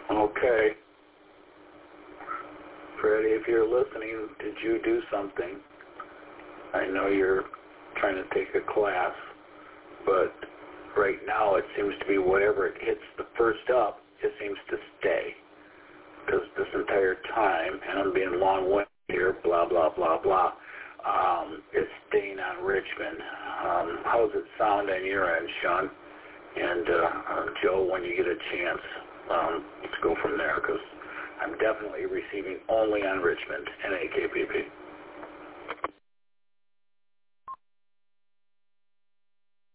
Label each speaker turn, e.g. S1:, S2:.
S1: Okay. Freddie, if you're listening, did you do something? I know you're trying to take a class, but right now it seems to be whatever it hits the first up, it seems to stay. Because this entire time, and I'm being long-winded here, blah, blah, blah, blah, it's staying on Richmond. How does it sound on your end, Sean? And Joe, when you get a chance, let's go from there, because I'm definitely receiving only on Richmond and AKPP.